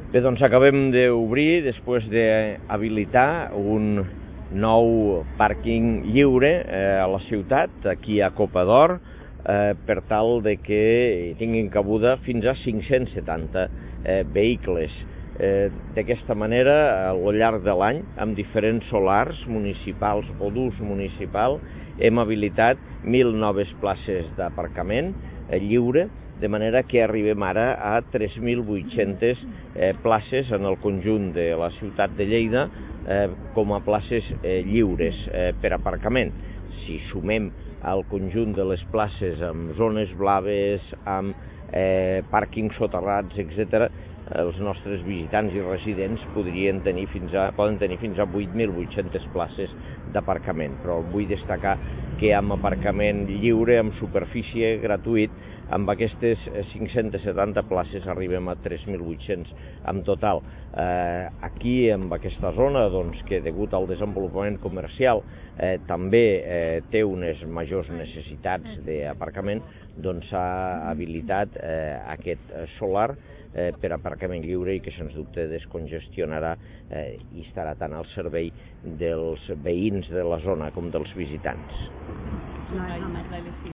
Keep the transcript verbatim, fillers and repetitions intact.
Bé, doncs acabem d'obrir, després d'habilitar un nou pàrquing lliure eh, a la ciutat, aquí a Copa d'Or, eh, per tal de que tinguin cabuda fins a cinc-cents setanta eh, vehicles. Eh, D'aquesta manera, al llarg de l'any, amb diferents solars municipals o d'ús municipal, hem habilitat mil noves places d'aparcament eh, lliure, de manera que arribem ara a tres mil vuit-centes eh, places en el conjunt de la ciutat de Lleida eh, com a places eh, lliures eh, per aparcament. Si sumem al conjunt de les places amb zones blaves, amb eh, pàrquings soterrats, etcètera, els nostres visitants i residents podrien tenir fins a, poden tenir fins a vuit mil vuit-centes places d'aparcament. Però vull destacar que amb aparcament lliure, amb superfície gratuït, amb aquestes cinc-centes setanta places arribem a tres mil vuit-cents en total. Eh, aquí, en aquesta zona, doncs, que degut al desenvolupament comercial eh, també eh, té unes majors necessitats d'aparcament, doncs s'ha habilitat eh, aquest solar eh, per aparcament lliure i que sens dubte descongestionarà eh, i estarà tant al servei dels veïns de la zona com dels visitants.